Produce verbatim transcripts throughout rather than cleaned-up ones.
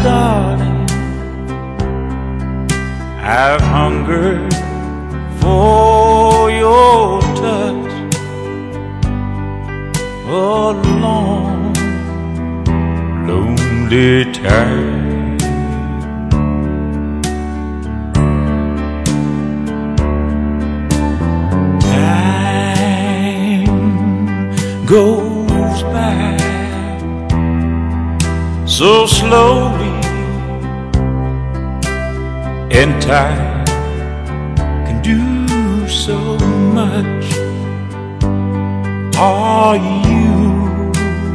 darling, I've hungered for your touch a long, lonely time. Goes by so slowly, and time can do so much. Are you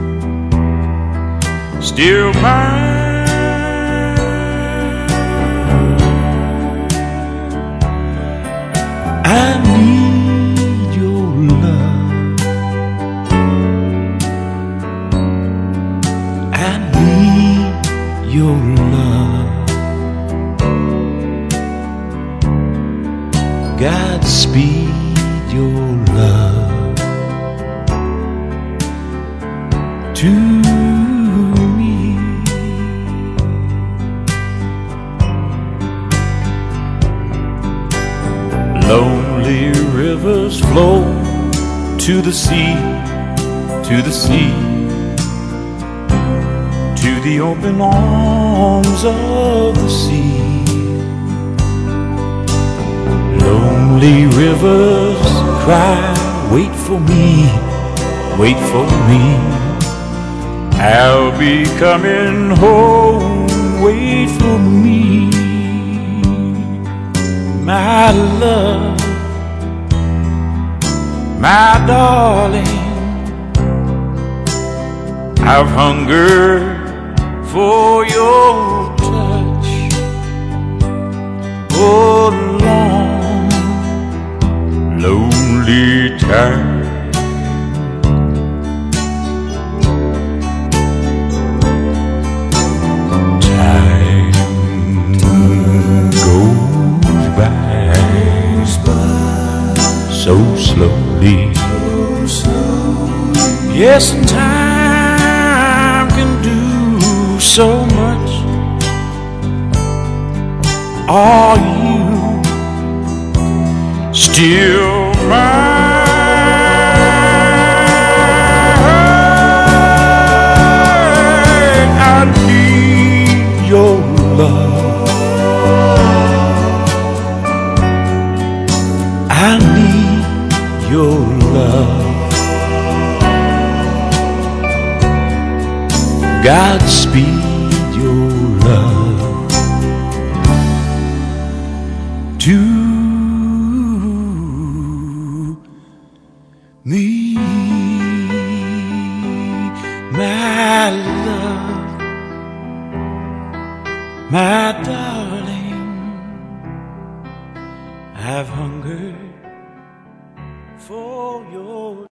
still mine? I need your love. I need your love. Godspeed your love to me. Lonely rivers flow to the sea, to the sea, to the open arms of the sea. Lonely rivers cry, wait for me, wait for me. I'll be coming home, wait for me. My love, my darling, I've hungered for your touch oh long, lonely time. Time goes by so slowly. Yes, and time can do so much. Are you still mine? I need your love. I need your love. Godspeed your love to me. My love, my darling, I've hungered for your